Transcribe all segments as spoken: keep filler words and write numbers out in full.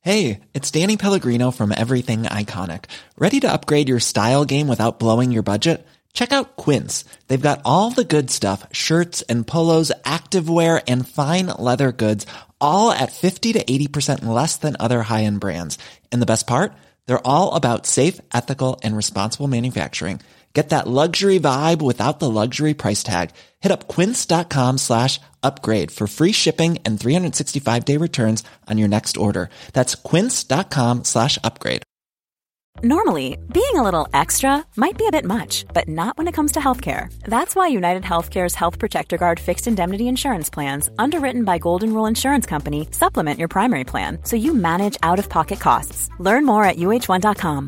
Hey, it's Danny Pellegrino from Everything Iconic. Ready to upgrade your style game without blowing your budget? Check out Quince. They've got all the good stuff, shirts and polos, activewear, and fine leather goods, all at fifty to eighty percent less than other high-end brands. And the best part? They're all about safe, ethical, and responsible manufacturing. Get that luxury vibe without the luxury price tag. Hit up quince.com slash upgrade for free shipping and three sixty-five day returns on your next order. That's quince.com slash upgrade. Normally, being a little extra might be a bit much, but not when it comes to healthcare. That's why United Healthcare's Health Protector Guard fixed indemnity insurance plans, underwritten by Golden Rule Insurance Company, supplement your primary plan so you manage out-of-pocket costs. Learn more at U H one dot com.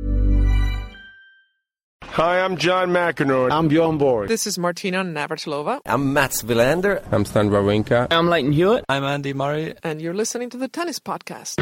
Hi, I'm John McEnroe. I'm Bjorn Borg. This is Martina Navratilova. I'm Mats Wilander. I'm Stan Wawrinka. I'm Leighton Hewitt. I'm Andy Murray. And you're listening to the Tennis Podcast.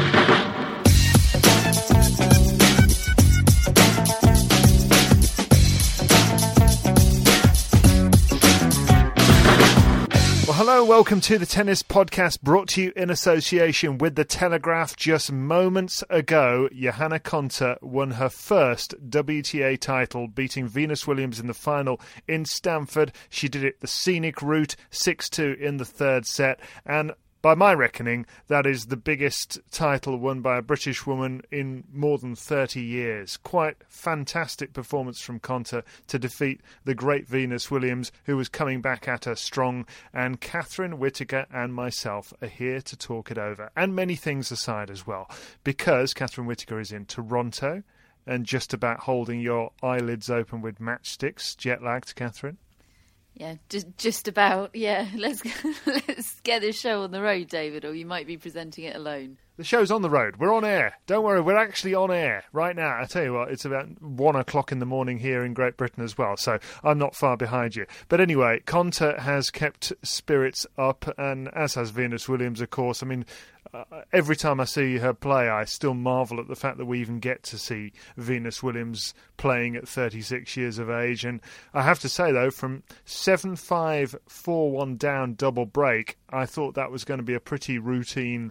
Well, hello, welcome to the Tennis Podcast, brought to you in association with The Telegraph. Just moments ago, Johanna Konta won her first W T A title, beating Venus Williams in the final in Stamford. She did it the scenic route, six two in the third set, and by my reckoning, that is the biggest title won by a British woman in more than thirty years. Quite fantastic performance from Konta to defeat the great Venus Williams, who was coming back at her strong. And Catherine Whitaker and myself are here to talk it over, and many things aside as well, because Catherine Whitaker is in Toronto and just about holding your eyelids open with matchsticks. Jet-lagged, Catherine? Yeah, just just about. Yeah, let's let's get this show on the road, David, or you might be presenting it alone. The show's on the road. We're on air. Don't worry, we're actually on air right now. I tell you what, it's about one o'clock in the morning here in Great Britain as well, so I'm not far behind you. But anyway, Konta has kept spirits up, and as has Venus Williams, of course. I mean, uh, every time I see her play, I still marvel at the fact that we even get to see Venus Williams playing at thirty-six years of age. And I have to say, though, from seven five, four one down double break, I thought that was going to be a pretty routine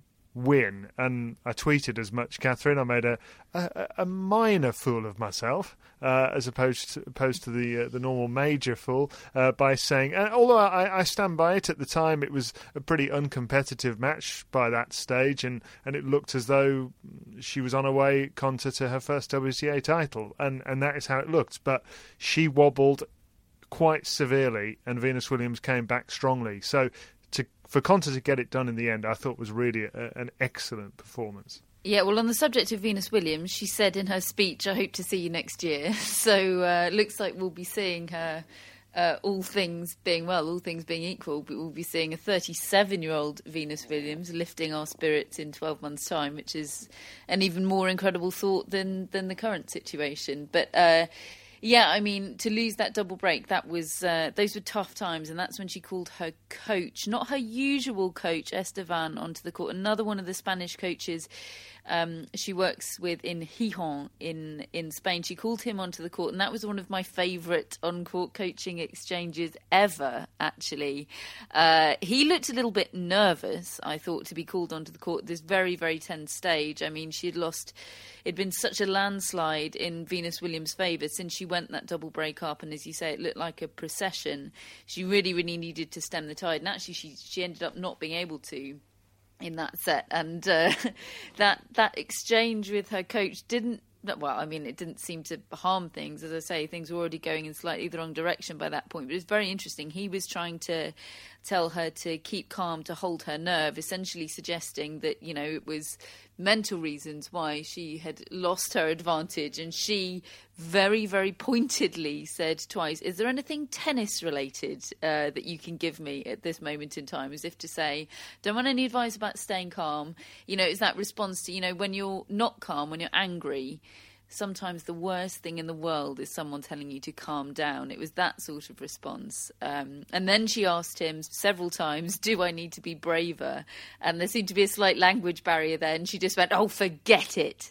win, and I tweeted as much, Catherine. I made a a, a minor fool of myself, uh, as opposed to, opposed to the uh, the normal major fool, uh, by saying, and although I, I stand by it, at the time it was a pretty uncompetitive match by that stage, and, and it looked as though she was on her way, Konta, to her first W T A title, and, and that is how it looked. But she wobbled quite severely, and Venus Williams came back strongly. So to for Konta to get it done in the end, I thought was really a, an excellent performance. Yeah, well, on the subject of Venus Williams, she said in her speech, I hope to see you next year. So uh, looks like we'll be seeing her, uh, all things being well, all things being equal, but we'll be seeing a thirty-seven-year-old Venus Williams lifting our spirits in twelve months' time, which is an even more incredible thought than, than the current situation. But Uh, Yeah, I mean, to lose that double break, that was uh, those were tough times, and that's when she called her coach, not her usual coach, Esteban, onto the court. Another one of the Spanish coaches um, she works with in Gijón in, in Spain. She called him onto the court, and that was one of my favourite on-court coaching exchanges ever, actually. Uh, he looked a little bit nervous, I thought, to be called onto the court at this very, very tense stage. I mean, she had lost... It'd been such a landslide in Venus Williams' favour since she went that double break up, and as you say, it looked like a procession. She really, really needed to stem the tide, and actually she she ended up not being able to in that set. And uh, that that exchange with her coach didn't, well, I mean, it didn't seem to harm things. As I say, things were already going in slightly the wrong direction by that point. But it was very interesting. He was trying to tell her to keep calm, to hold her nerve, essentially suggesting that, you know, it was mental reasons why she had lost her advantage. And she very, very pointedly said twice, is there anything tennis related uh, that you can give me at this moment in time? As if to say, don't want any advice about staying calm. You know, it's that response to, you know, when you're not calm, when you're angry, sometimes the worst thing in the world is someone telling you to calm down. It was that sort of response. Um, and then she asked him several times, do I need to be braver? And there seemed to be a slight language barrier there. And she just went, oh, forget it.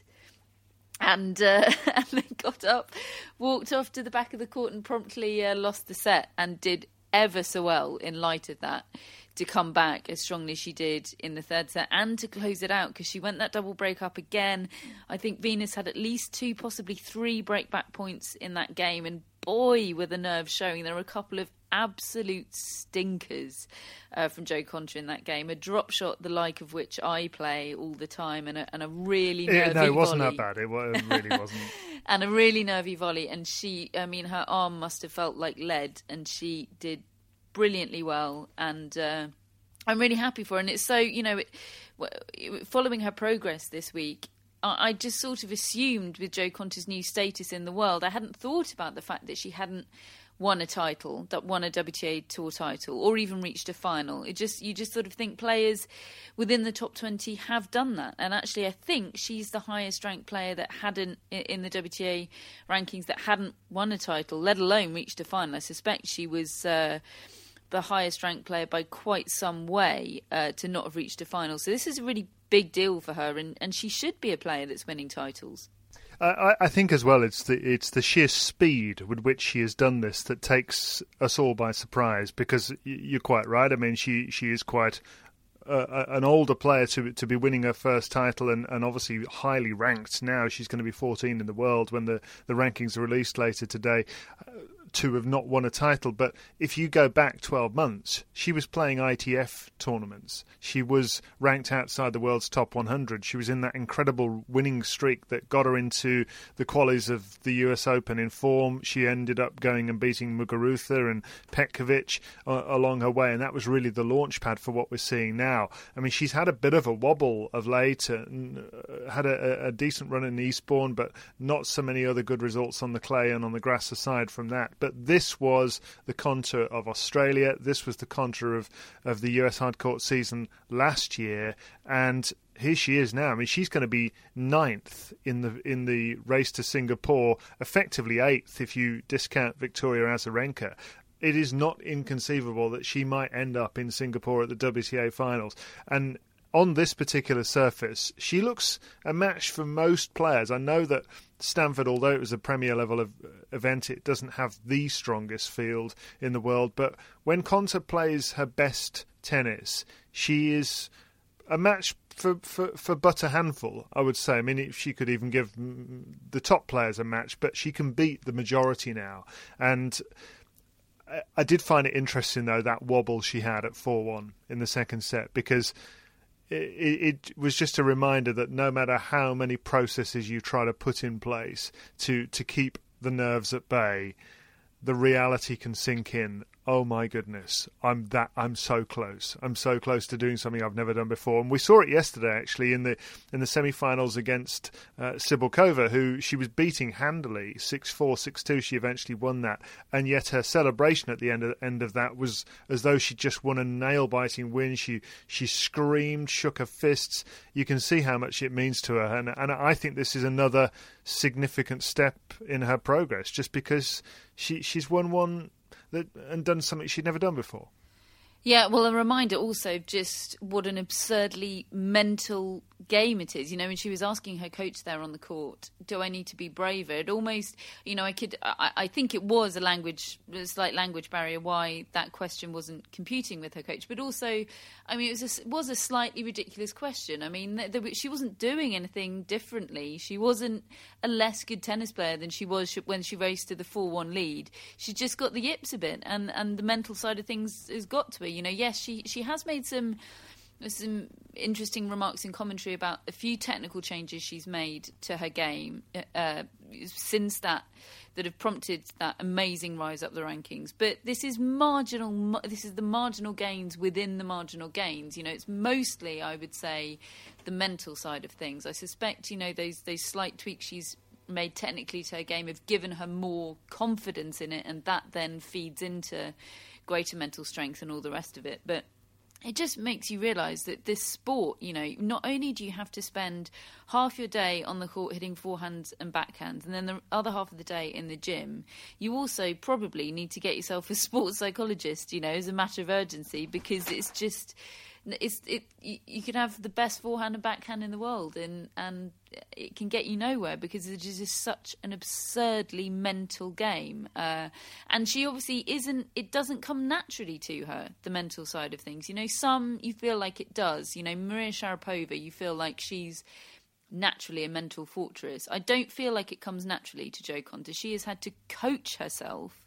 And, uh, and then got up, walked off to the back of the court and promptly uh, lost the set, and did ever so well in light of that to come back as strongly as she did in the third set and to close it out, because she went that double break up again. I think Venus had at least two, possibly three break back points in that game, and boy, were the nerves showing. There were a couple of absolute stinkers uh, from Jo Konta in that game. A drop shot, the like of which I play all the time, and a, and a really nervy yeah, no, it wasn't volley. that bad. It, it really wasn't. And a really nervy volley. And she, I mean, her arm must have felt like lead, and she did brilliantly well. And uh, I'm really happy for her. And it's so, you know, it, it, following her progress this week, I just sort of assumed with Jo Konta's new status in the world, I hadn't thought about the fact that she hadn't won a title, that won a W T A Tour title, or even reached a final. It just you just sort of think players within the top twenty have done that. And actually, I think she's the highest ranked player that hadn't, in the W T A rankings, that hadn't won a title, let alone reached a final. I suspect she was Uh, the highest ranked player by quite some way uh, to not have reached a final. So this is a really big deal for her, and, and she should be a player that's winning titles. I, I think as well it's the it's the sheer speed with which she has done this that takes us all by surprise, because you're quite right. I mean, she, she is quite uh, an older player to to be winning her first title, and, and obviously highly ranked now. She's going to be fourteen in the world when the, the rankings are released later today. Uh, to have not won a title. But if you go back twelve months, she was playing I T F tournaments. She was ranked outside the world's top one hundred. She was in that incredible winning streak that got her into the qualies of the U S Open in form. She ended up going and beating Muguruza and Petkovic uh, along her way, and that was really the launch pad for what we're seeing now. I mean, she's had a bit of a wobble of late, and uh, had a, a decent run in Eastbourne, but not so many other good results on the clay and on the grass aside from that. But this was the Konta of Australia. This was the Konta of, of the U S hardcourt season last year, and here she is now. I mean, she's going to be ninth in the in the race to Singapore, effectively eighth if you discount Victoria Azarenka. It is not inconceivable that she might end up in Singapore at the W T A finals. And on this particular surface, she looks a match for most players. I know that Stanford, although it was a Premier level of event, it doesn't have the strongest field in the world. But when Konta plays her best tennis, she is a match for, for, for but a handful, I would say. I mean, she could even give the top players a match, but she can beat the majority now. And I did find it interesting, though, that wobble she had at four one in the second set, because It, it was just a reminder that no matter how many processes you try to put in place to, to keep the nerves at bay, the reality can sink in. Oh my goodness, I'm that I'm so close. I'm so close to doing something I've never done before. And we saw it yesterday, actually, in the in the semi-finals against uh, Cibulkova, who she was beating handily, six four, six two. She eventually won that, and yet her celebration at the end of end of that was as though she just won a nail-biting win. She she screamed, shook her fists. You can see how much it means to her, and and I think this is another significant step in her progress, just because she she's won one that, and done something she'd never done before. Yeah, well, a reminder also of just what an absurdly mental game it is. You know, when she was asking her coach there on the court, do I need to be braver? It almost, you know, I could, I, I think it was a language, a slight language barrier why that question wasn't computing with her coach. But also, I mean, it was a, it was a slightly ridiculous question. I mean, there, there, she wasn't doing anything differently. She wasn't a less good tennis player than she was when she raced to the four one lead. She just got the yips a bit, and, and the mental side of things has got to her. You know, yes, she, she has made some some interesting remarks in commentary about a few technical changes she's made to her game uh, since that that have prompted that amazing rise up the rankings. But this is marginal. This is the marginal gains within the marginal gains. You know, it's mostly, I would say, the mental side of things. I suspect, you know, those those slight tweaks she's made technically to her game have given her more confidence in it, and that then feeds into greater mental strength and all the rest of it. But it just makes you realise that this sport, you know, not only do you have to spend half your day on the court hitting forehands and backhands, and then the other half of the day in the gym, you also probably need to get yourself a sports psychologist, you know, as a matter of urgency, because it's just it's it. You, you can have the best forehand and backhand in the world, and and it can get you nowhere because it is just such an absurdly mental game. Uh, and she obviously isn't. It doesn't come naturally to her, the mental side of things. You know, some you feel like it does. You know, Maria Sharapova, you feel like she's naturally a mental fortress. I don't feel like it comes naturally to Jo Konta. She has had to coach herself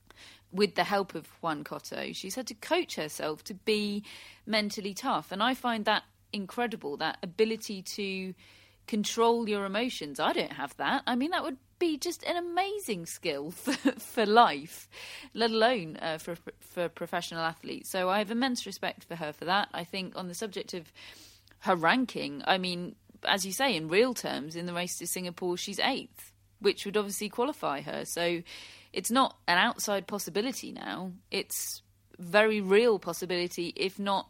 with the help of Juan Cotto. She's had to coach herself to be mentally tough. And I find that incredible, that ability to control your emotions. I don't have that. I mean, that would be just an amazing skill for, for life, let alone uh, for, for professional athletes. So I have immense respect for her for that. I think on the subject of her ranking, I mean, as you say, in real terms, in the race to Singapore, she's eighth, which would obviously qualify her. So it's not an outside possibility now. It's very real possibility, if not,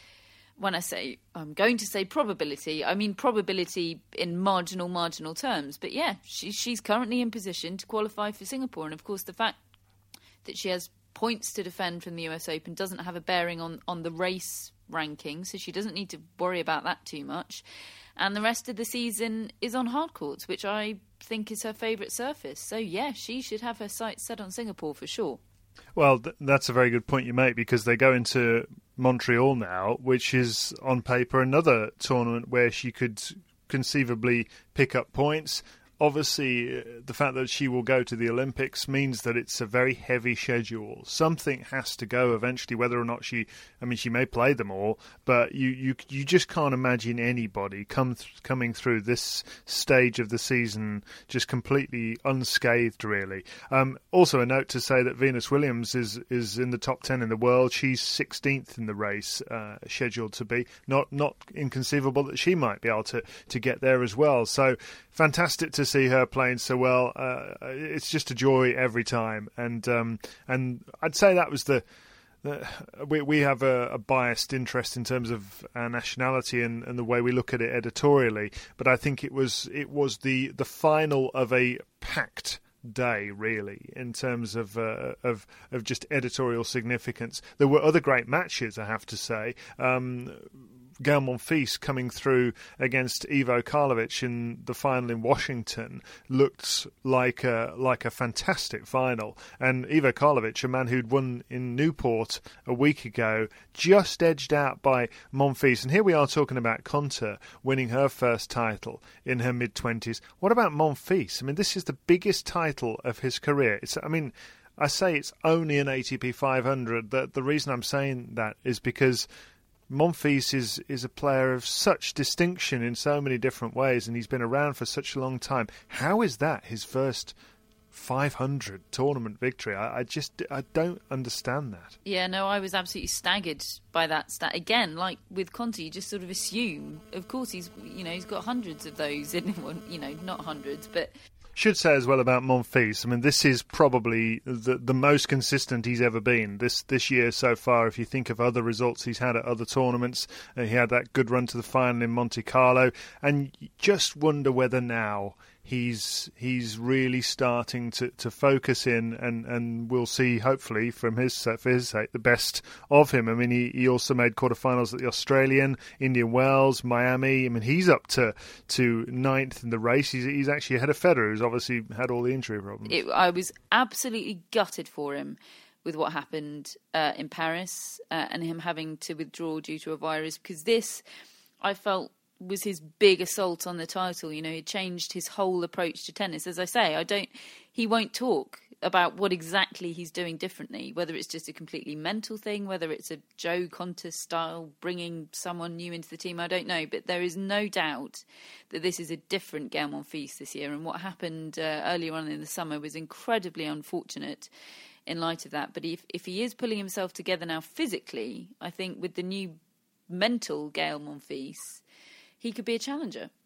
when I say, I'm going to say probability, I mean probability in marginal, marginal terms. But yeah, she, she's currently in position to qualify for Singapore. And of course, the fact that she has points to defend from the U S Open doesn't have a bearing on, on the race ranking, so she doesn't need to worry about that too much. And the rest of the season is on hard courts, which I think is her favourite surface. So, yeah, she should have her sights set on Singapore for sure. Well, th- that's a very good point you make, because they go into Montreal now, which is on paper another tournament where she could conceivably pick up points. Obviously, the fact that she will go to the Olympics means that it's a very heavy schedule. Something has to go eventually, whether or not she... I mean, she may play them all, but you you, you just can't imagine anybody come th- coming through this stage of the season just completely unscathed, really. Um, also, a note to say that Venus Williams is, is in the top ten in the world. She's sixteenth in the race, uh, scheduled to be. Not not inconceivable that she might be able to, to get there as well. So, fantastic to see her playing so well. Uh, it's just a joy every time, and um, and I'd say that was the, the we we have a, a biased interest in terms of our nationality and, and the way we look at it editorially, but I think it was it was the the final of a packed day, really, in terms of uh, of of just editorial significance. There were other great matches, I have to say. Um, Gael Monfils coming through against Ivo Karlovic in the final in Washington looked like a, like a fantastic final. And Ivo Karlovic, a man who'd won in Newport a week ago, just edged out by Monfils. And here we are talking about Konta winning her first title in her mid-twenties. What about Monfils? I mean, this is the biggest title of his career. It's, I mean, I say it's only an A T P five hundred. The, the reason I'm saying that is because Monfils is, is a player of such distinction in so many different ways, and he's been around for such a long time. How is that his first five hundred tournament victory? I, I just I don't understand that. Yeah, no, I was absolutely staggered by that stat. Again, like with Conte, you just sort of assume, of course, he's you know he's got hundreds of those in one, you know, not hundreds, but. Should say as well about Monfils, I mean, this is probably the the most consistent he's ever been this this year so far. If you think of other results he's had at other tournaments, uh, he had that good run to the final in Monte Carlo, and you just wonder whether now he's he's really starting to, to focus in, and, and we'll see, hopefully, from his for his sake, the best of him. I mean, he, he also made quarterfinals at the Australian, Indian Wells, Miami. I mean, he's up to, to ninth in the race. He's, he's actually ahead of Federer, who's obviously had all the injury problems. It, I was absolutely gutted for him with what happened uh, in Paris uh, and him having to withdraw due to a virus, because this, I felt, was his big assault on the title. You know, he changed his whole approach to tennis. As I say, I don't. He won't talk about what exactly he's doing differently, whether it's just a completely mental thing, whether it's a Jo Konta style, bringing someone new into the team, I don't know. But there is no doubt that this is a different Gael Monfils this year. And what happened uh, earlier on in the summer was incredibly unfortunate in light of that. But if, if he is pulling himself together now physically, I think with the new mental Gael Monfils, he could be a challenger.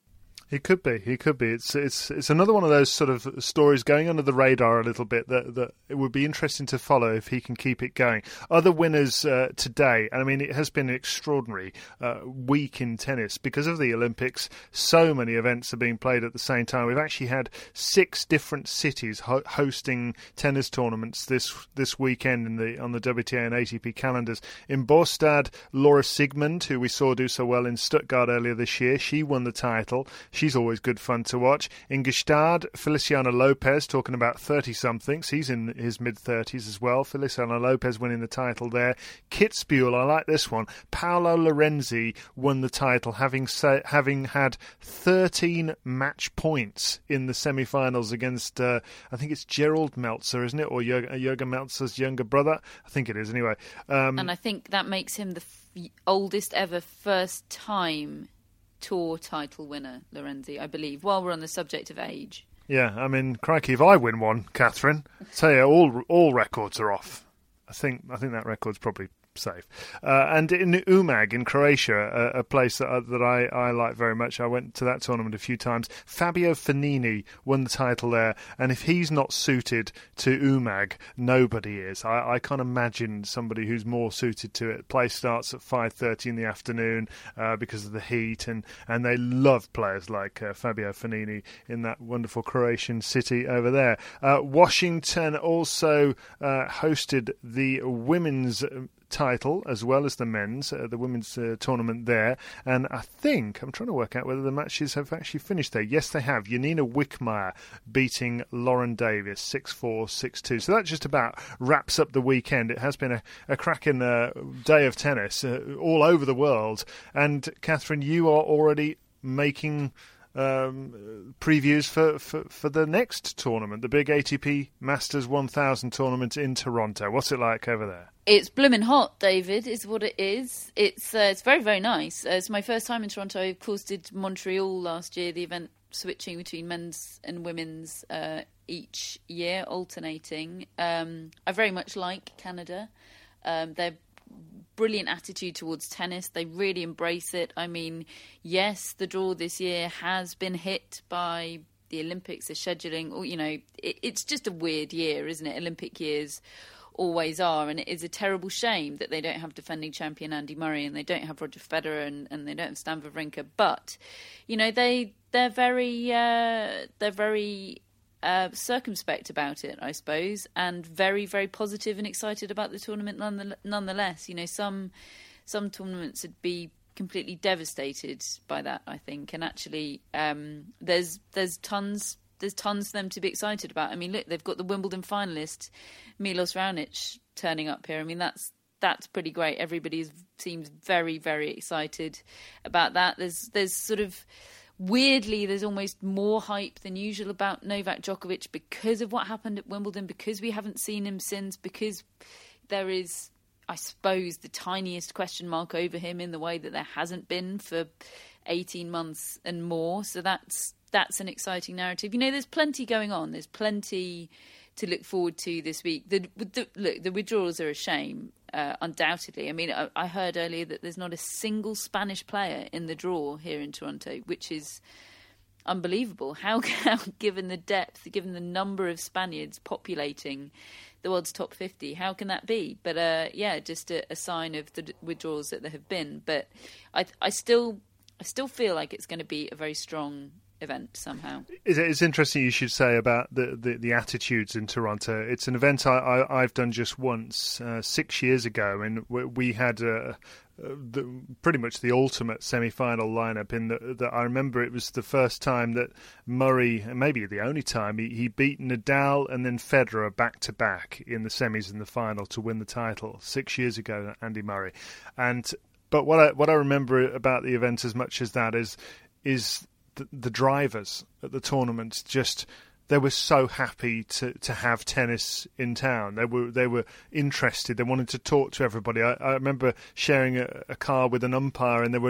He could be. He could be. It's it's it's another one of those sort of stories going under the radar a little bit that, that it would be interesting to follow if he can keep it going. Other winners uh, today, and I mean, it has been an extraordinary uh, week in tennis because of the Olympics. So many events are being played at the same time. We've actually had six different cities ho- hosting tennis tournaments this this weekend in the on the W T A and A T P calendars. In Båstad, Laura Sigmund, who we saw do so well in Stuttgart earlier this year, she won the title. She's always good fun to watch. In Gstaad, Feliciano Lopez, talking about thirty-somethings. He's in his mid-thirties as well. Feliciano Lopez winning the title there. Kitzbühel, I like this one. Paolo Lorenzi won the title, having sa- having had thirteen match points in the semi-finals against, uh, I think it's Gerald Meltzer, isn't it? Or Jürgen, Jürgen Meltzer's younger brother? I think it is, anyway. Um, and I think that makes him the f- oldest ever first-time tour title winner, Lorenzi, I believe, while we're on the subject of age. Yeah, I mean, crikey, if I win one, Catherine, I tell you, all all records are off. I think I think that record's probably safe. Uh, and in Umag in Croatia, a, a place that, uh, that I, I like very much, I went to that tournament a few times. Fabio Fognini won the title there, and if he's not suited to Umag, nobody is. I, I can't imagine somebody who's more suited to it. Play starts at five thirty in the afternoon uh, because of the heat, and, and they love players like uh, Fabio Fognini in that wonderful Croatian city over there. Uh, Washington also uh, hosted the women's title as well as the men's, uh, the women's uh, tournament there, and I think I'm trying to work out whether the matches have actually finished there. Yes, they have. Janina Wickmeyer beating Lauren Davis six four, six two. So that just about wraps up the weekend. It has been a, a cracking uh, day of tennis uh, all over the world. And Catherine, you are already making Um, previews for, for, for the next tournament, the big A T P Masters one thousand tournament in Toronto. What's it like over there? It's blooming hot, David, is what it is. It's uh, it's very, very nice. Uh, it's my first time in Toronto. I, of course, did Montreal last year, the event switching between men's and women's uh, each year, alternating. Um, I very much like Canada. Um, they're brilliant attitude towards tennis. They really embrace it. I mean, yes, the draw this year has been hit by the Olympics, the scheduling. Or, you know, it, it's just a weird year, isn't it? Olympic years always are, and it is a terrible shame that they don't have defending champion Andy Murray and they don't have Roger Federer and, and they don't have Stan Wawrinka. But, you know, they they're very uh, they're very. Uh, circumspect about it, I suppose, and very, very positive and excited about the tournament nonetheless. You know, some some tournaments would be completely devastated by that, I think, and actually um, there's there's tons there's tons for them to be excited about. I mean, look, they've got the Wimbledon finalist Milos Raonic turning up here. I mean, that's that's pretty great. Everybody seems very, very excited about that. There's there's sort of weirdly, there's almost more hype than usual about Novak Djokovic because of what happened at Wimbledon, because we haven't seen him since, because there is, I suppose, the tiniest question mark over him in the way that there hasn't been for eighteen months and more. So that's that's an exciting narrative. You know, there's plenty going on. There's plenty to look forward to this week. The, the, look, the withdrawals are a shame, uh, undoubtedly. I mean, I, I heard earlier that there's not a single Spanish player in the draw here in Toronto, which is unbelievable. How, how given the depth, given the number of Spaniards populating the world's top fifty, how can that be? But uh, yeah, just a, a sign of the withdrawals that there have been. But I, I still, I still feel like it's going to be a very strong event somehow. It's interesting you should say about the, the, the attitudes in Toronto. It's an event I, I, I've done just once, uh, six years ago, and we had uh, the, pretty much the ultimate semi-final lineup. In the, the, I remember it was the first time that Murray, and maybe the only time, he, he beat Nadal and then Federer back-to-back in the semis and the final to win the title. Six years ago, Andy Murray. And But what I, what I remember about the event as much as that is is The, the drivers at the tournament, just they were so happy to, to have tennis in town. They were they were interested. They wanted to talk to everybody. I, I remember sharing a, a car with an umpire, and they were just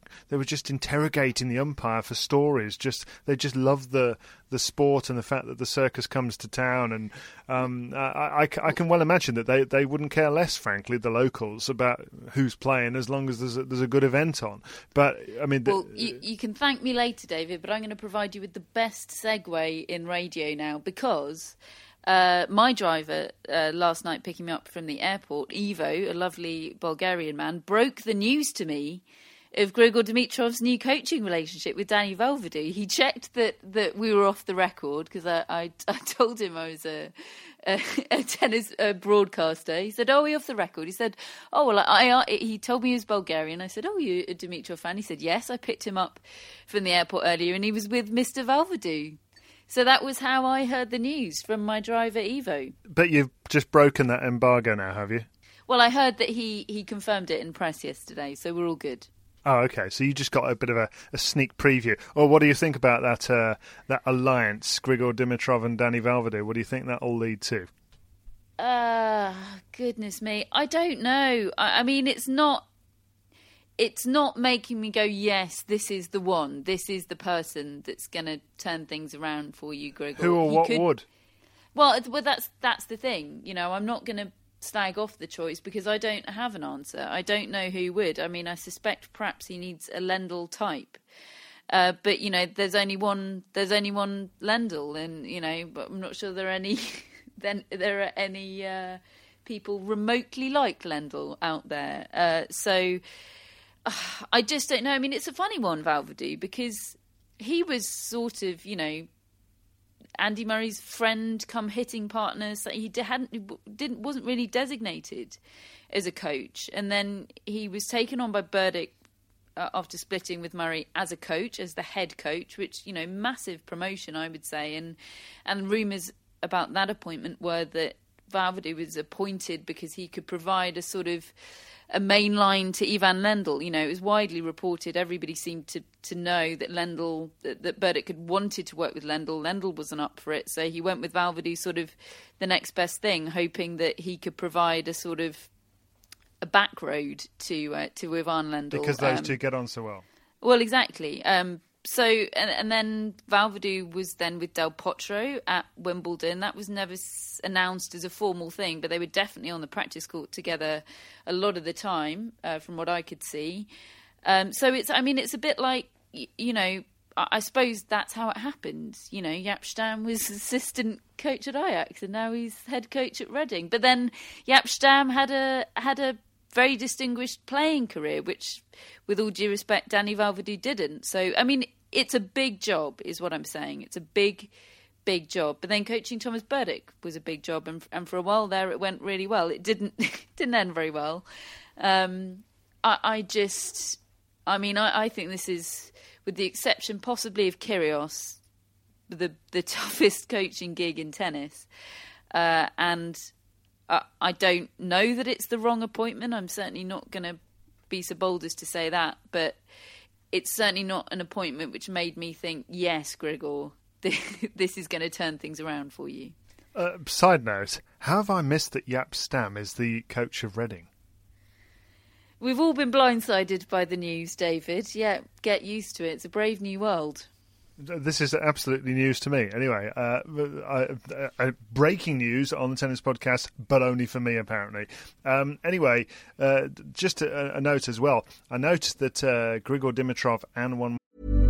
they were just interrogating the umpire for stories. Just they just loved the the sport and the fact that the circus comes to town. And um, I, I, I can well imagine that they, they wouldn't care less, frankly, the locals, about who's playing as long as there's a, there's a good event on. But I mean, well, the, you, you can thank me later, David, but I'm going to provide you with the best segue in radio now, because uh, my driver uh, last night picking me up from the airport, Ivo, a lovely Bulgarian man, broke the news to me of Grigor Dimitrov's new coaching relationship with Danny Velvedou. He checked that, that we were off the record, because I, I, I told him I was a, a, a tennis a broadcaster. He said, "Oh, we're off the record." He said, "Oh, well, I, I." He told me he was Bulgarian. I said, "Oh, you a Dimitrov fan?" He said, "Yes, I picked him up from the airport earlier, and he was with Mister Velvedou." So that was how I heard the news, from my driver, Ivo. But you've just broken that embargo now, have you? Well, I heard that he, he confirmed it in press yesterday, so we're all good. Oh, okay. So you just got a bit of a, a sneak preview. Or what do you think about that uh, that alliance, Grigor Dimitrov and Danny Velvedou? What do you think that will lead to? Uh, goodness me. I don't know. I, I mean, it's not... It's not making me go, yes, this is the one. This is the person that's going to turn things around for you, Grigor. Who or you what could... would? Well, it's, well, that's that's the thing. You know, I'm not going to slag off the choice because I don't have an answer. I don't know who would. I mean, I suspect perhaps he needs a Lendl type. Uh, but, you know, there's only one There's only one Lendl, and, you know, but I'm not sure there are any, then there are any uh, people remotely like Lendl out there. Uh, so... I just don't know. I mean, it's a funny one, Velvedou, because he was sort of, you know, Andy Murray's friend come hitting partner. So he hadn't, didn't, wasn't really designated as a coach. And then he was taken on by Burdick uh, after splitting with Murray as a coach, as the head coach, which, you know, massive promotion, I would say. And, and rumours about that appointment were that Velvedou was appointed because he could provide a sort of a main line to Ivan Lendl. You know, it was widely reported. Everybody seemed to, to know that Lendl, that, that Burdick had wanted to work with Lendl. Lendl wasn't up for it, so he went with Velvedou, sort of the next best thing, hoping that he could provide a sort of a back road to uh, to Ivan Lendl. Because those um, two get on so well. Well, exactly. Um, so, and, and then Velvedou was then with Del Potro at Wimbledon. That was never s- announced as a formal thing, but they were definitely on the practice court together a lot of the time, uh, from what I could see. Um, so it's, I mean, it's a bit like, y- you know, I-, I suppose that's how it happened. You know, Jaap Stam was assistant coach at Ajax, and now he's head coach at Reading. But then Jaap Stam had a had a very distinguished playing career, which, with all due respect, Danny Velvedou didn't. So, I mean, it's a big job, is what I'm saying. It's a big, big job. But then coaching Thomas Burdick was a big job, and, and for a while there, it went really well. It didn't didn't end very well. Um, I, I just, I mean, I, I think this is, with the exception possibly of Kyrgios, the the toughest coaching gig in tennis, uh, and I, I don't know that it's the wrong appointment. I'm certainly not going to be so bold as to say that, but it's certainly not an appointment which made me think, yes, Grigor, this is going to turn things around for you. Uh, side note, how have I missed that Jaap Stam is the coach of Reading? We've all been blindsided by the news, David. Yeah, get used to it. It's a brave new world. This is absolutely news to me. Anyway, uh, uh, uh, breaking news on the Tennis Podcast, but only for me, apparently. Um, anyway, uh, just a, a note as well. I noticed that uh, Grigor Dimitrov and one...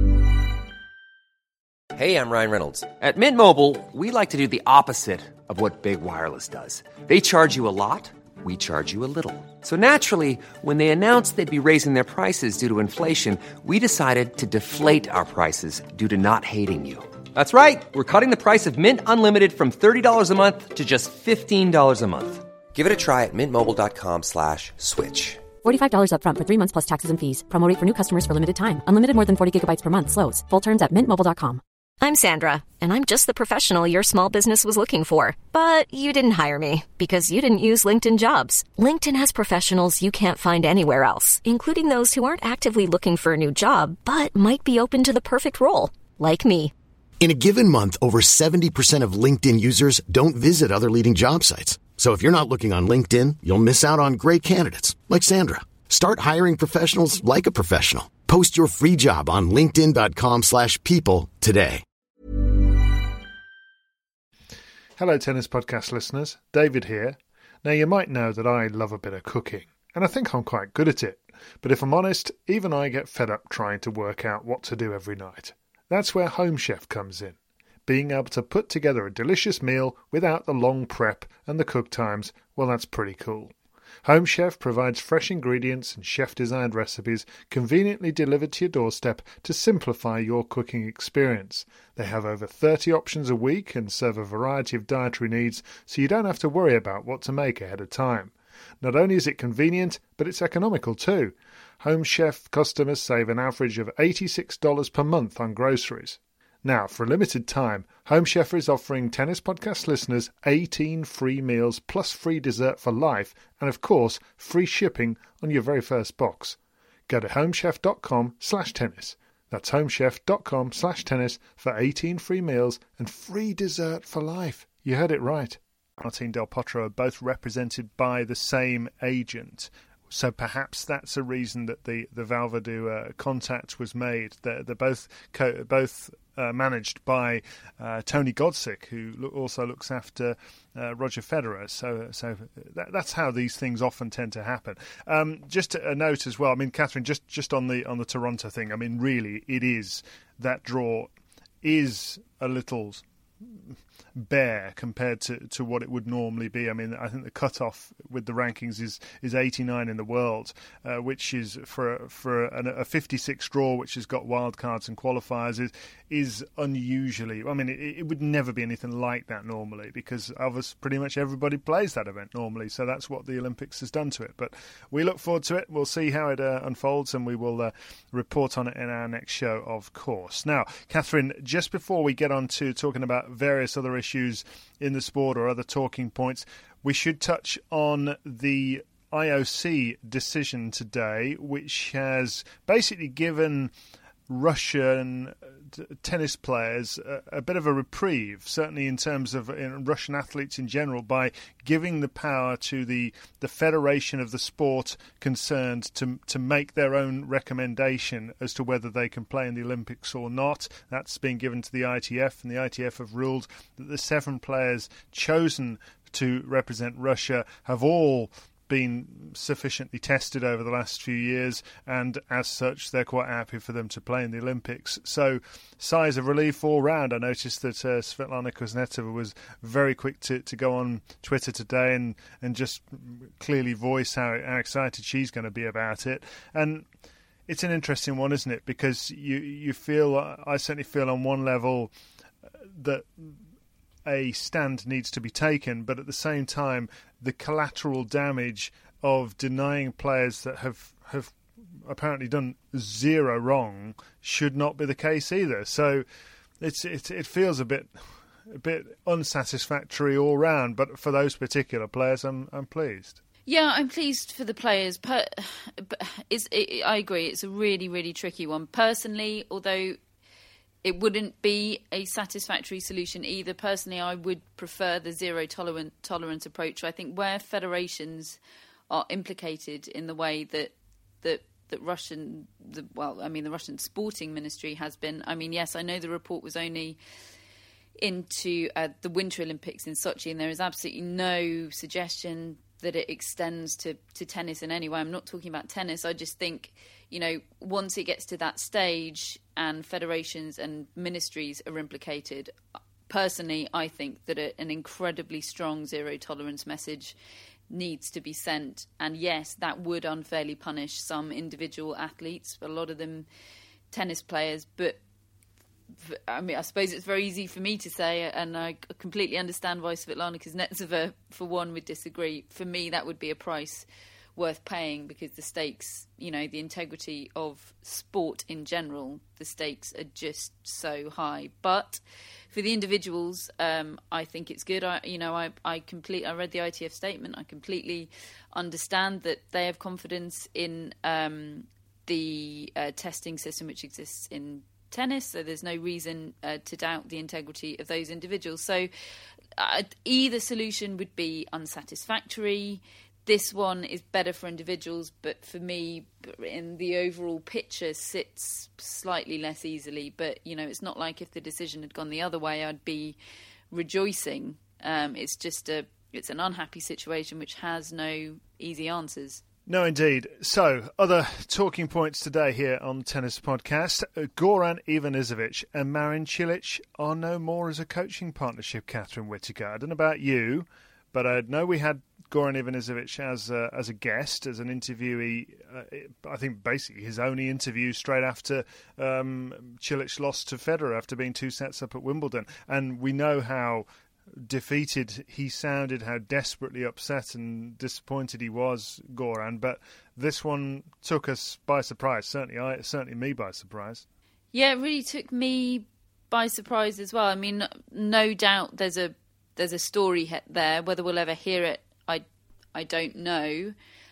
Hey, I'm Ryan Reynolds. At Mint Mobile, we like to do the opposite of what Big Wireless does. They charge you a lot. We charge you a little. So naturally, when they announced they'd be raising their prices due to inflation, we decided to deflate our prices due to not hating you. That's right. We're cutting the price of Mint Unlimited from thirty dollars a month to just fifteen dollars a month. Give it a try at mintmobile.com slash switch. forty-five dollars up front for three months plus taxes and fees. Promo rate for new customers for limited time. Unlimited more than forty gigabytes per month slows. Full terms at mint mobile dot com. I'm Sandra, and I'm just the professional your small business was looking for. But you didn't hire me because you didn't use LinkedIn Jobs. LinkedIn has professionals you can't find anywhere else, including those who aren't actively looking for a new job, but might be open to the perfect role, like me. In a given month, over seventy percent of LinkedIn users don't visit other leading job sites. So if you're not looking on LinkedIn, you'll miss out on great candidates, like Sandra. Start hiring professionals like a professional. Post your free job on linkedin.com slash people today. Hello, Tennis Podcast listeners. David here. Now, you might know that I love a bit of cooking, and I think I'm quite good at it. But if I'm honest, even I get fed up trying to work out what to do every night. That's where Home Chef comes in. Being able to put together a delicious meal without the long prep and the cook times, well, that's pretty cool. Home Chef provides fresh ingredients and chef-designed recipes conveniently delivered to your doorstep to simplify your cooking experience. They have over thirty options a week and serve a variety of dietary needs, so you don't have to worry about what to make ahead of time. Not only is it convenient, but it's economical too. Home Chef customers save an average of eighty-six dollars per month on groceries. Now, for a limited time, Home Chef is offering Tennis Podcast listeners eighteen free meals plus free dessert for life and, of course, free shipping on your very first box. Go to homechef.com slash tennis. That's homechef.com slash tennis for eighteen free meals and free dessert for life. You heard it right. Martin Del Potro are both represented by the same agent. So perhaps that's a reason that the the Valverde uh, contact was made. They're, they're both co- both uh, managed by uh, Tony Godsick, who lo- also looks after uh, Roger Federer. So so that, that's how these things often tend to happen. Um, just a note as well. I mean, Catherine, just just on the on the Toronto thing. I mean, really, it is that draw is a little bare compared to, to what it would normally be. I mean, I think the cutoff with the rankings is, is eighty-nine in the world, uh, which is for for a, a fifty-six draw, which has got wildcards and qualifiers, is is unusually. I mean, it, it would never be anything like that normally because obviously pretty much everybody plays that event normally. So that's what the Olympics has done to it. But we look forward to it. We'll see how it uh, unfolds, and we will uh, report on it in our next show, of course. Now, Catherine, just before we get on to talking about various other issues issues in the sport or other talking points, we should touch on the I O C decision today, which has basically given Russian tennis players a, a bit of a reprieve, certainly in terms of in Russian athletes in general, by giving the power to the, the federation of the sport concerned to to make their own recommendation as to whether they can play in the Olympics or not. That's been given to the I T F, and the I T F have ruled that the seven players chosen to represent Russia have all been sufficiently tested over the last few years, and as such they're quite happy for them to play in the Olympics. So sighs of relief all round. I noticed that uh, Svetlana Kuznetsova was very quick to, to go on Twitter today and, and just clearly voice how, how excited she's going to be about it. And it's an interesting one, isn't it? Because you, you feel, I certainly feel on one level that a stand needs to be taken, but at the same time, the collateral damage of denying players that have, have apparently done zero wrong should not be the case either. So it's it, it feels a bit a bit unsatisfactory all round. But for those particular players, I'm I'm pleased. Yeah, I'm pleased for the players. Per, it's, it, I agree, it's a really really tricky one. Personally, although it wouldn't be a satisfactory solution either. Personally, I would prefer the zero tolerant, tolerance approach. I think where federations are implicated in the way that that that Russian, the, well, I mean, the Russian sporting ministry has been. I mean, yes, I know the report was only into uh, the Winter Olympics in Sochi, and there is absolutely no suggestion that it extends to, to tennis in any way. I'm not talking about tennis. I just think, you know, once it gets to that stage and federations and ministries are implicated, personally, I think that a, an incredibly strong zero tolerance message needs to be sent. And yes, that would unfairly punish some individual athletes, a lot of them tennis players, but I mean, I suppose it's very easy for me to say, and I completely understand why Svetlana Kuznetsova, for one, would disagree. For me, that would be a price worth paying because the stakes, you know, the integrity of sport in general, the stakes are just so high. But for the individuals, um, I think it's good. I, you know, I, I complete. I read the I T F statement. I completely understand that they have confidence in um, the uh, testing system which exists in tennis, so there's no reason uh, to doubt the integrity of those individuals. So uh, either solution would be unsatisfactory. this one is better for individuals, but for me, in the overall picture, sits slightly less easily. But, you know, it's not like if the decision had gone the other way, I'd be rejoicing. Um, it's just a, it's an unhappy situation which has no easy answers. No, indeed. So, other talking points today here on the Tennis Podcast. Uh, Goran Ivanisevic and Marin Cilic are no more as a coaching partnership, Catherine Whitaker. I don't know about you, but I know we had Goran Ivanisevic as a, as a guest, as an interviewee. Uh, I think basically his only interview straight after um, Cilic lost to Federer after being two sets up at Wimbledon. And we know how defeated he sounded, how desperately upset and disappointed he was, Goran. But this one took us by surprise. Certainly, I certainly me by surprise. Yeah, it really took me by surprise as well. I mean, no doubt there's a there's a story there. Whether we'll ever hear it, I I don't know.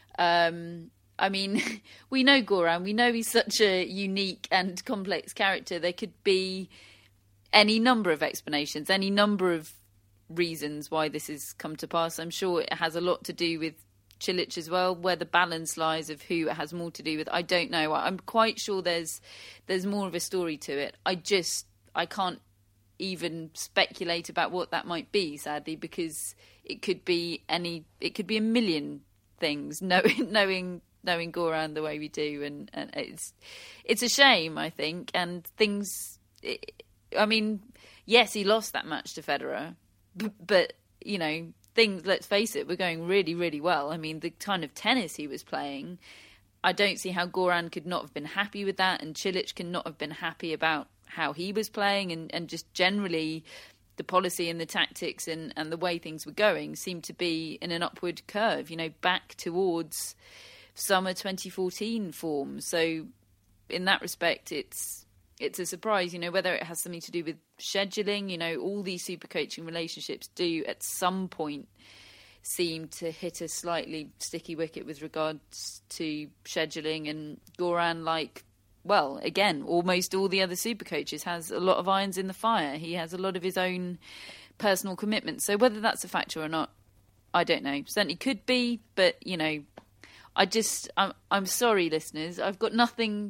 Um, I mean, we know Goran. We know he's such a unique and complex character. There could be any number of explanations, any number of reasons why this has come to pass. I'm sure it has a lot to do with Cilic as well. Where the balance lies of who it has more to do with, I don't know. I'm quite sure there's there's more of a story to it. I just I can't even speculate about what that might be, sadly, because it could be any it could be a million things. Knowing knowing knowing Goran the way we do, and, and it's it's a shame, I think. And things, it, I mean, yes, he lost that match to Federer. But, you know, things, let's face it, were going really, really well. I mean, the kind of tennis he was playing, I don't see how Goran could not have been happy with that, and Cilic can not have been happy about how he was playing, and, and just generally the policy and the tactics and, and the way things were going seemed to be in an upward curve, you know, back towards summer twenty fourteen form. So in that respect, it's it's a surprise, you know, whether it has something to do with scheduling. You know, all these super coaching relationships do at some point seem to hit a slightly sticky wicket with regards to scheduling. And Goran, like, well, again, almost all the other super coaches, has a lot of irons in the fire. He has a lot of his own personal commitments. So whether that's a factor or not, I don't know. Certainly could be, but, you know, I just, I'm, I'm sorry, listeners. I've got nothing,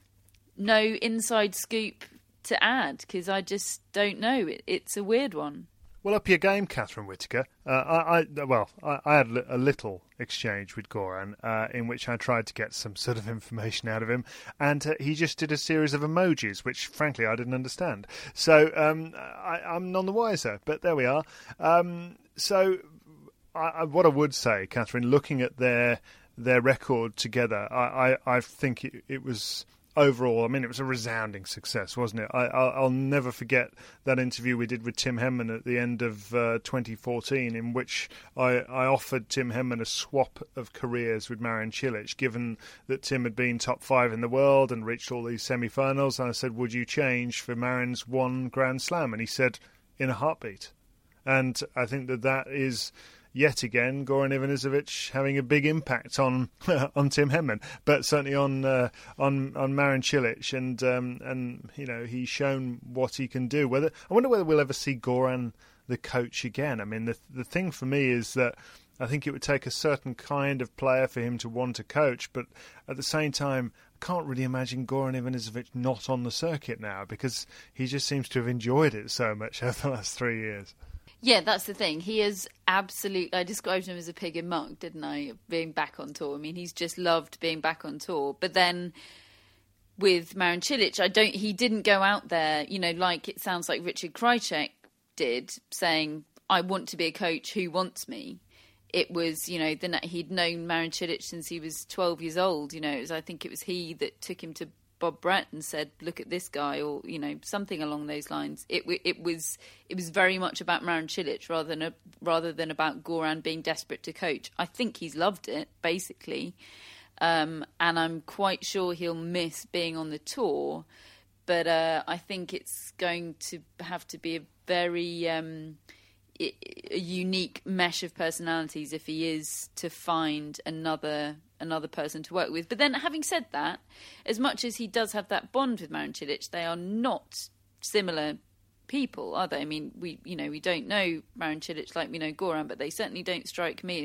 no inside scoop to add, because I just don't know. It, it's a weird one. Well, up your game, Catherine Whitaker. Uh, I, I well, I, I had a little exchange with Goran uh, in which I tried to get some sort of information out of him, and uh, he just did a series of emojis, which, frankly, I didn't understand. So um, I, I'm none the wiser, but there we are. Um, so I, I, what I would say, Catherine, looking at their their record together, I, I, I think it, it was... Overall, I mean, it was a resounding success, wasn't it? I, I'll, I'll never forget that interview we did with Tim Henman at the end of uh, twenty fourteen, in which I, I offered Tim Henman a swap of careers with Marin Cilic, given that Tim had been top five in the world and reached all these semi-finals. And I said, would you change for Marin's one Grand Slam? And he said, in a heartbeat. And I think that that is... yet again, Goran Ivanisevic having a big impact on on Tim Henman, but certainly on uh, on on Marin Cilic, and um, and you know, he's shown what he can do. Whether I wonder whether we'll ever see Goran the coach again. I mean, the the thing for me is that I think it would take a certain kind of player for him to want to coach, but at the same time, I can't really imagine Goran Ivanisevic not on the circuit now, because he just seems to have enjoyed it so much over the last three years. Yeah, that's the thing. He is absolute. I described him as a pig in muck, didn't I? Being back on tour. I mean, he's just loved being back on tour. But then with Marin Cilic, I don't. He didn't go out there, you know, like it sounds like Richard Krajicek did, saying, "I want to be a coach who wants me." It was, you know, the, he'd known Marin Cilic since he was twelve years old. You know, it was, I think it was he that took him to Bob Brett and said, "Look at this guy," or, you know, something along those lines. It it was it was very much about Marin Cilic rather than a, rather than about Goran being desperate to coach. I think he's loved it, basically, um, and I'm quite sure he'll miss being on the tour. But uh, I think it's going to have to be a very um, a unique mesh of personalities if he is to find another. another person to work with. But then, having said that, as much as he does have that bond with Marin Cilic, they are not similar people, are they? I mean, we you know we don't know Marin Cilic like we know Goran, but they certainly don't strike me as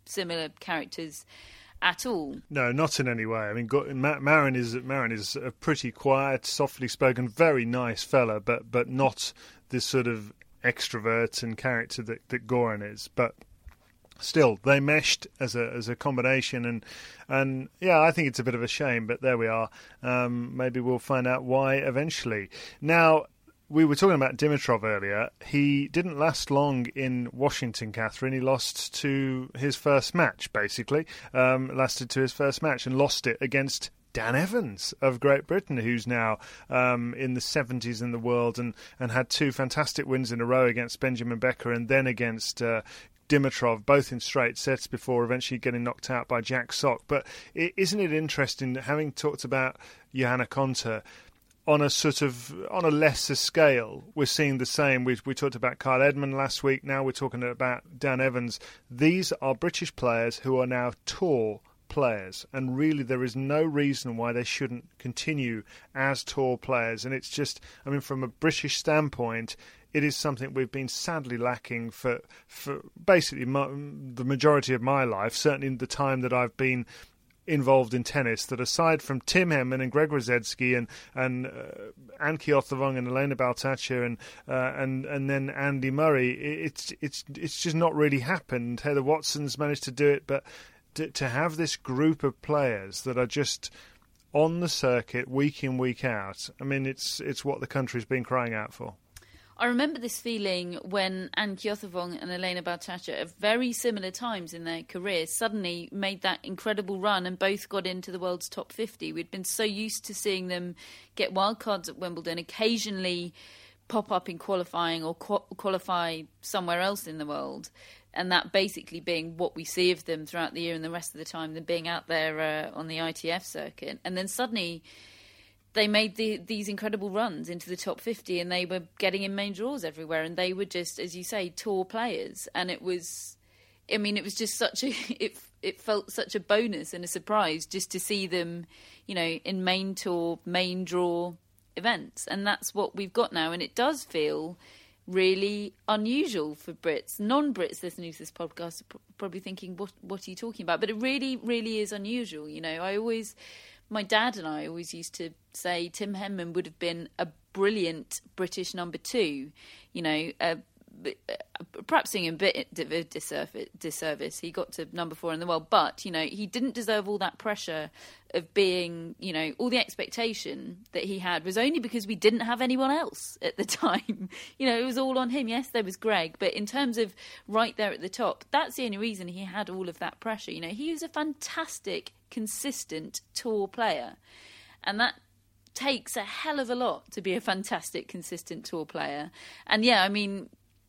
similar characters at all. No, not in any way. I mean, Marin is Marin is a pretty quiet, softly spoken, very nice fella, but but not this sort of extrovert and character that, that Goran is. But still, they meshed as a as a combination, and and yeah, I think it's a bit of a shame, but there we are. Um, maybe we'll find out why eventually. Now, we were talking about Dimitrov earlier. He didn't last long in Washington, Catherine. He lost to his first match, basically. Um, lasted to his first match and lost it against Dan Evans of Great Britain, who's now um, in the seventies in the world and, and had two fantastic wins in a row against Benjamin Becker and then against uh, Dimitrov, both in straight sets before eventually getting knocked out by Jack Sock. But isn't it interesting, having talked about Johanna Konta, on a sort of on a lesser scale, we're seeing the same. We we talked about Kyle Edmund last week. Now we're talking about Dan Evans. These are British players who are now tour players, and really there is no reason why they shouldn't continue as tour players. And it's just, I mean, from a British standpoint, it is something we've been sadly lacking for for basically my, the majority of my life. Certainly in the time that I've been involved in tennis, that aside from Tim Henman and Greg Rosetsky and and uh, Anki Othawong and Elena Baltacha and uh, and and then Andy Murray, it's it's it's just not really happened. Heather Watson's managed to do it, but to, to have this group of players that are just on the circuit week in, week out, I mean, it's it's what the country's been crying out for. I remember this feeling when Anki Othawong and Elena Baltacha, at very similar times in their careers, suddenly made that incredible run and both got into the world's top fifty. We'd been so used to seeing them get wildcards at Wimbledon, occasionally pop up in qualifying or qu- qualify somewhere else in the world, and that basically being what we see of them throughout the year and the rest of the time, them being out there uh, on the I T F circuit. And then suddenly they made the, these incredible runs into the top fifty, and they were getting in main draws everywhere, and they were just, as you say, tour players. And it was, I mean, it was just such a, it it felt such a bonus and a surprise just to see them, you know, in main tour, main draw events. And that's what we've got now. And it does feel really unusual for Brits. Non-Brits listening to this podcast are probably thinking, what, what are you talking about? But it really, really is unusual. You know, I always... My dad and I always used to say Tim Henman would have been a brilliant British number two, you know, uh, perhaps doing a bit of a disservice. He got to number four in the world, but, you know, he didn't deserve all that pressure of being, you know, all the expectation that he had was only because we didn't have anyone else at the time. You know, it was all on him. Yes, there was Greg, but in terms of right there at the top, that's the only reason he had all of that pressure. You know, he was a fantastic, consistent tour player, and that takes a hell of a lot to be a fantastic, consistent tour player. And yeah, I mean,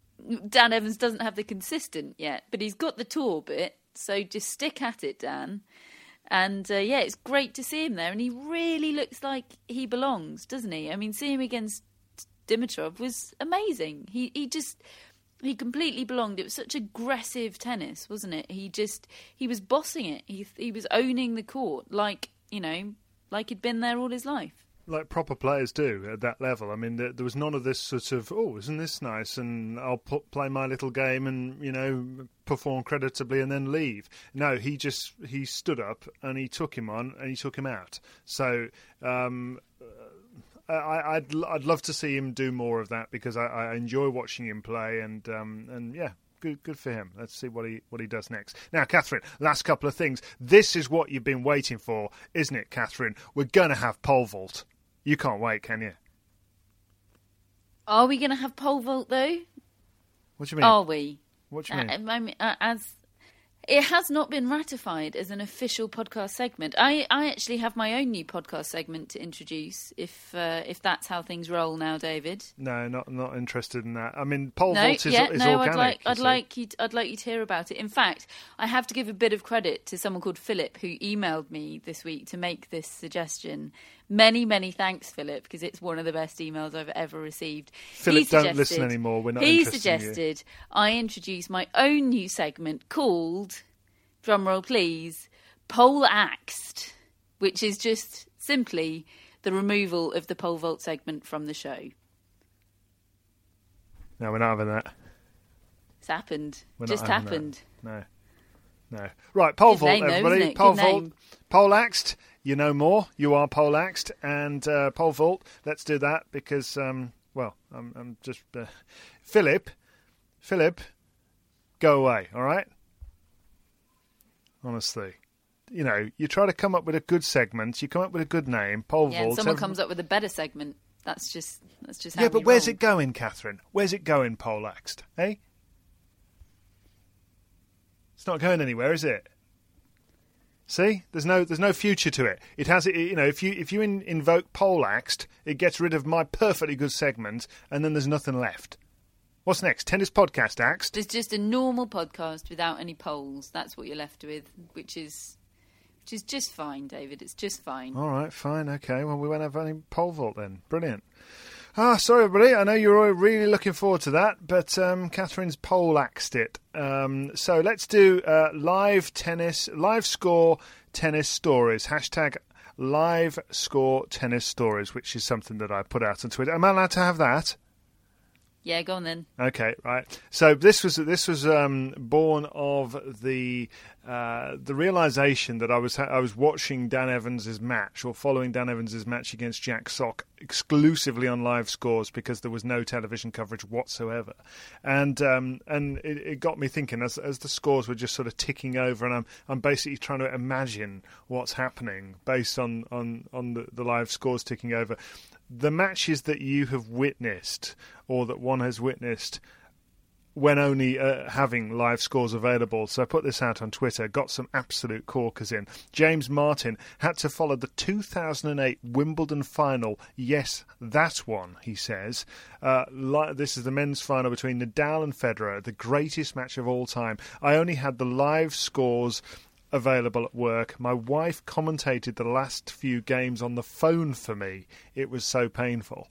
Dan Evans doesn't have the consistent yet, but he's got the tour bit, so just stick at it, Dan. And uh, yeah, it's great to see him there, and he really looks like he belongs, doesn't he? I mean, seeing him against Dimitrov was amazing. He he just he completely belonged. It was such aggressive tennis, wasn't it? He just he was bossing it. He he was owning the court like, you know, like he'd been there all his life. Like proper players do at that level. I mean, there, there was none of this sort of, oh, isn't this nice? And I'll put, play my little game and, you know, perform creditably and then leave. No, he just, he stood up and he took him on and he took him out. So um, I, I'd, I'd love to see him do more of that because I, I enjoy watching him play and, um, and yeah. Good, good for him. Let's see what he what he does next. Now, Catherine, last couple of things. This is what you've been waiting for, isn't it, Catherine? We're going to have pole vault. You can't wait, can you? Are we going to have pole vault, though? What do you mean? Are we? What do you mean? Uh, I mean uh, as it has not been ratified as an official podcast segment. I, I actually have my own new podcast segment to introduce, if uh, if that's how things roll now, David. No, not not interested in that. I mean, pole no, vault is, yeah, is no, organic. I'd like I'd see. like you to, I'd like you to hear about it. In fact, I have to give a bit of credit to someone called Philip who emailed me this week to make this suggestion. Many, many thanks, Philip, because it's one of the best emails I've ever received. Philip, don't listen anymore. We're not he interested in you. He suggested I introduce my own new segment called, drumroll please, Pole Axed, which is just simply the removal of the pole vault segment from the show. No, we're not having that. It's happened. We're just not having happened. That. No. no. Right, pole Good vault, name, though, everybody. isn't it? Pole Good vault. name. Poleaxed. You know more. You are poleaxed. And uh, pole vault. Let's do that because, um, well, I'm, I'm just... Uh, Philip, Philip, go away, all right? Honestly. You know, you try to come up with a good segment, you come up with a good name, pole Yeah, and vault. someone every- comes up with a better segment. That's just that's just how Yeah, but we where's roll. it going, Catherine? Where's it going, poleaxed? Eh? It's not going anywhere, is it? See, there's no there's no future to it. It has it. You know, if you if you in, invoke poleaxed, it gets rid of my perfectly good segment, and then there's nothing left. What's next? Tennis podcast axed. There's just a normal podcast without any polls. That's what you're left with, which is which is just fine, David. It's just fine. All right, fine, okay. Well, we won't have any pole vault then. Brilliant. Ah, sorry, everybody. I know you're all really looking forward to that, but um, Catherine's poleaxed it. Um, so let's do uh, live tennis, live score tennis stories. Hashtag live score tennis stories, which is something that I put out on Twitter. Am I allowed to have that? Yeah, go on then. Okay, right. So this was this was um, born of the uh, the realization that I was I was watching Dan Evans' match or following Dan Evans' match against Jack Sock exclusively on live scores because there was no television coverage whatsoever, and um, and it, it got me thinking as as the scores were just sort of ticking over, and I'm I'm basically trying to imagine what's happening based on on on the, the live scores ticking over. The matches that you have witnessed or that one has witnessed when only uh, having live scores available. So I put this out on Twitter, got some absolute corkers in. James Martin had to follow the two thousand eight Wimbledon final. Yes, that one, he says. Uh, li- this is the men's final between Nadal and Federer, the greatest match of all time. I only had the live scores available at work. My wife commentated the last few games on the phone for me. It was so painful.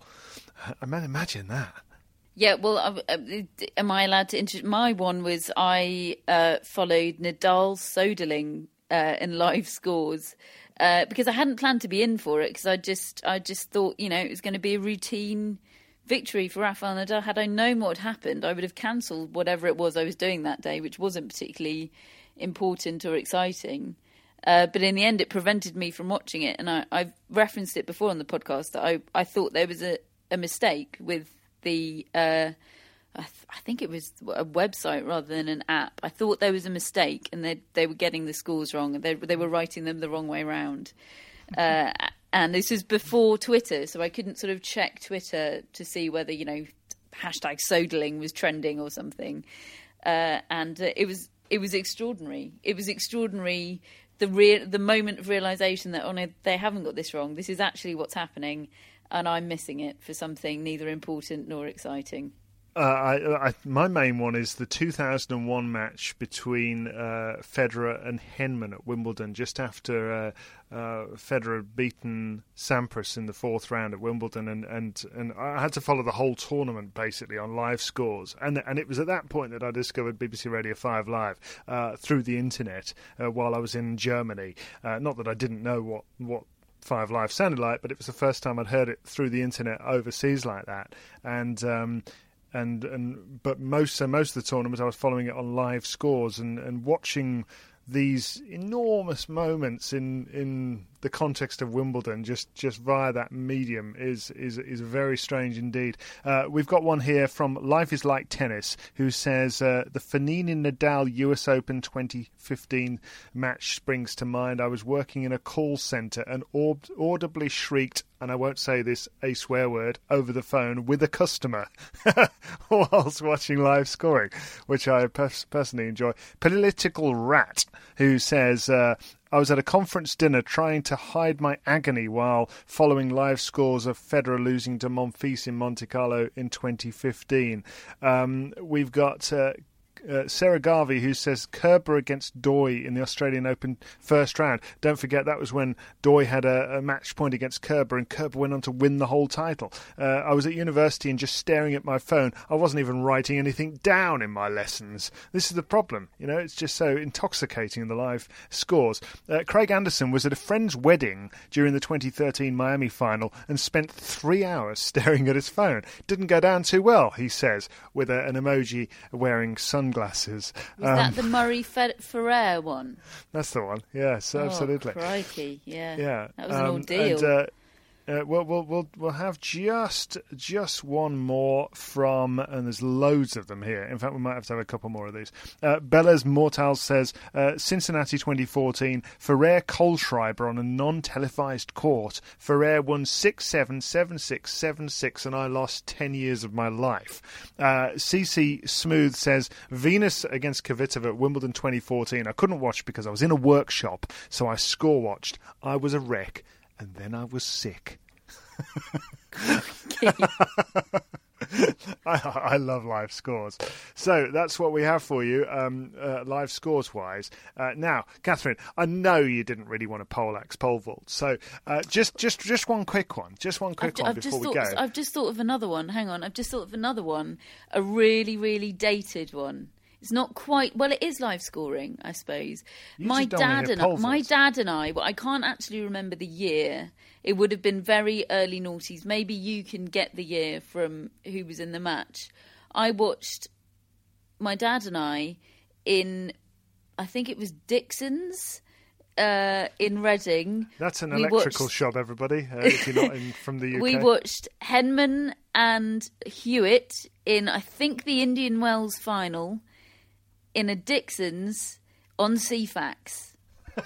I mean, imagine that. Yeah, well, uh, uh, am I allowed to inter- my one was I uh, followed Nadal Soderling uh, in live scores uh, because I hadn't planned to be in for it because I just I just thought, you know, it was going to be a routine victory for Rafael Nadal. Had I known what had happened, I would have cancelled whatever it was I was doing that day, which wasn't particularly important or exciting. Uh, but in the end, it prevented me from watching it. And I, I've referenced it before on the podcast that I, I thought there was a, a mistake with the, uh, I, th- I think it was a website rather than an app. I thought there was a mistake and they they were getting the scores wrong. They, they were writing them the wrong way round. Uh, and this was before Twitter, so I couldn't sort of check Twitter to see whether, you know, hashtag Soderling was trending or something. Uh, and uh, it was... It was extraordinary. It was extraordinary, the rea- the moment of realisation that, oh no, they haven't got this wrong. This is actually what's happening, and I'm missing it for something neither important nor exciting. Uh, I, I, my main one is the two thousand one match between uh, Federer and Henman at Wimbledon, just after uh, uh, Federer had beaten Sampras in the fourth round at Wimbledon, and, and, and I had to follow the whole tournament basically on live scores, and and it was at that point that I discovered B B C Radio five Live uh, through the internet uh, while I was in Germany. Uh, not that I didn't know what what. Five Live sounded like, but it was the first time I'd heard it through the internet overseas like that, and. Um, And and but most so most of the tournament I was following it on live scores and, and watching these enormous moments in in the context of Wimbledon just, just via that medium is is is very strange indeed. Uh, we've got one here from Life is Like Tennis who says uh, the Fognini-Nadal U S Open twenty fifteen match springs to mind. I was working in a call centre and aud- audibly shrieked, and I won't say this, a swear word, over the phone with a customer whilst watching live scoring, which I pers- personally enjoy. Political Rat, who says, uh, I was at a conference dinner trying to hide my agony while following live scores of Federer losing to Monfils in Monte Carlo in twenty fifteen. Um, we've got... Uh, Uh, Sarah Garvey, who says Kerber against Doi in the Australian Open first round. Don't forget that was when Doi had a, a match point against Kerber and Kerber went on to win the whole title. Uh, I was at university and just staring at my phone. I wasn't even writing anything down in my lessons. This is the problem. You know, it's just so intoxicating, the live scores. Uh, Craig Anderson was at a friend's wedding during the twenty thirteen Miami final and spent three hours staring at his phone. Didn't go down too well, he says, with a, an emoji wearing sun sunglasses. Was um, that the Murray Fe- Ferrer one? That's the one. Yes, oh, absolutely. Crikey, yeah. Yeah, that was an um, ordeal. And, uh, Uh, we'll, we'll we'll we'll have just just one more from, and there's loads of them here. In fact, we might have to have a couple more of these. Uh, Bellas Mortal says uh, Cincinnati twenty fourteen, Ferrer Kohlschreiber on a non-televised court. Ferrer won six seven, seven six, seven six, and I lost ten years of my life. Uh, C C Smooth says Venus against Kvitova at Wimbledon twenty fourteen. I couldn't watch because I was in a workshop, so I score watched. I was a wreck. And then I was sick. I, I love live scores. So that's what we have for you, um, uh, live scores-wise. Uh, now, Catherine, I know you didn't really want to poleaxe pole vault, so uh, just, just, just one quick one. Just one quick I've, one I've before just we thought, go. I've just thought of another one. Hang on. I've just thought of another one. A really, really dated one. It's not quite, well, it is live scoring, I suppose. You My just don't wanna dad hear and pole my vaults. dad and I, well, I can't actually remember the year. It would have been very early noughties. Maybe you can get the year from who was in the match. I watched my dad and I in, I think it was Dixon's uh, in Reading. That's an We electrical watched- shop, everybody, uh, if you're not in, from the U K. We watched Henman and Hewitt in, I think, the Indian Wells final in a Dixon's on C FAX.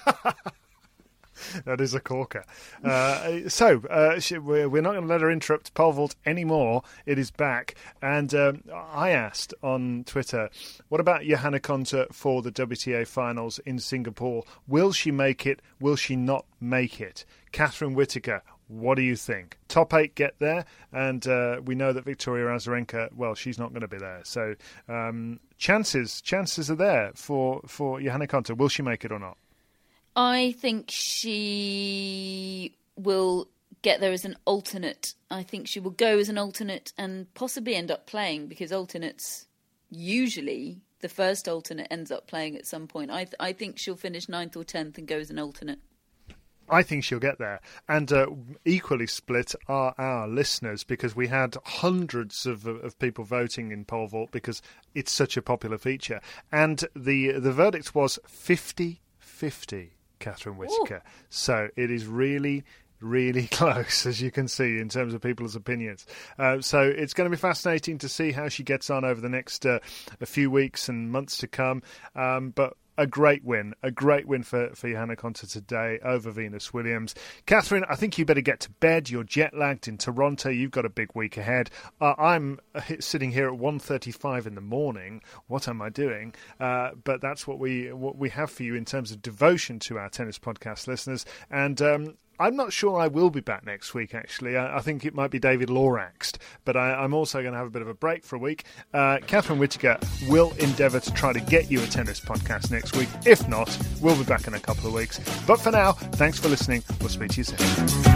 That is a corker. Uh, so, uh, sh- we're, we're not going to let her interrupt pole vault anymore. It is back. And um, I asked on Twitter, what about Johanna Konta for the W T A finals in Singapore? Will she make it? Will she not make it? Catherine Whitaker, what do you think? Top eight get there, and uh, we know that Victoria Azarenka, well, she's not going to be there. So um, chances chances are there for, for Johanna Konta. Will she make it or not? I think she will get there as an alternate. I think she will go as an alternate and possibly end up playing, because alternates, usually the first alternate ends up playing at some point. I, th- I think she'll finish ninth or tenth and go as an alternate. I think she'll get there. And uh, equally split are our listeners, because we had hundreds of, of people voting in pole vault because it's such a popular feature. And the the verdict was fifty-fifty, Catherine Whitaker. Ooh. So it is really, really close, as you can see, in terms of people's opinions. Uh, so it's going to be fascinating to see how she gets on over the next uh, a few weeks and months to come. Um, but a great win, a great win for, for Johanna Konta today over Venus Williams. Catherine, I think you better get to bed. You're jet-lagged in Toronto. You've got a big week ahead. Uh, I'm sitting here at one thirty-five in the morning. What am I doing? Uh, but that's what we what we have for you in terms of devotion to our tennis podcast listeners. And um, I'm not sure I will be back next week, actually. I, I think it might be David Loraxed, but I, I'm also going to have a bit of a break for a week. Uh, Catherine Whitaker will endeavour to try to get you a tennis podcast next week. If not, we'll be back in a couple of weeks. But for now, thanks for listening. We'll speak to you soon.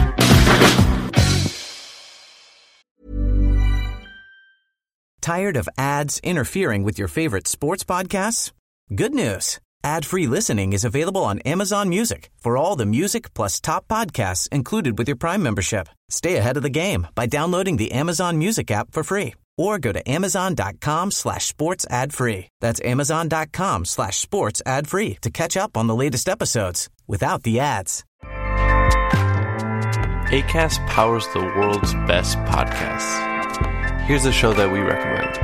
Tired of ads interfering with your favorite sports podcasts? Good news. Ad-free listening is available on Amazon Music for all the music plus top podcasts included with your Prime membership. Stay ahead of the game by downloading the Amazon Music app for free, or go to amazon.com slash sports ad free. That's amazon.com slash sports ad free to catch up on the latest episodes without the ads. Acast powers the world's best podcasts. Here's a show that we recommend.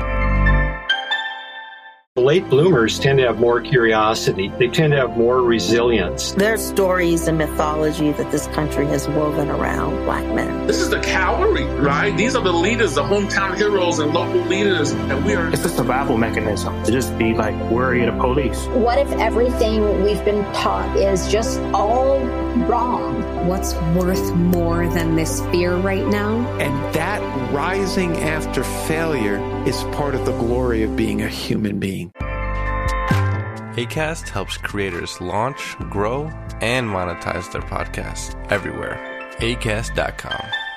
Late bloomers tend to have more curiosity. They tend to have more resilience. There's stories and mythology that this country has woven around black men. This is the cavalry, right? These are the leaders, the hometown heroes and local leaders. And we are... It's a survival mechanism to just be like worry of the police. What if everything we've been taught is just all wrong? What's worth more than this fear right now? And that rising after failure is part of the glory of being a human being. Acast helps creators launch, grow, and monetize their podcasts everywhere. Acast dot com.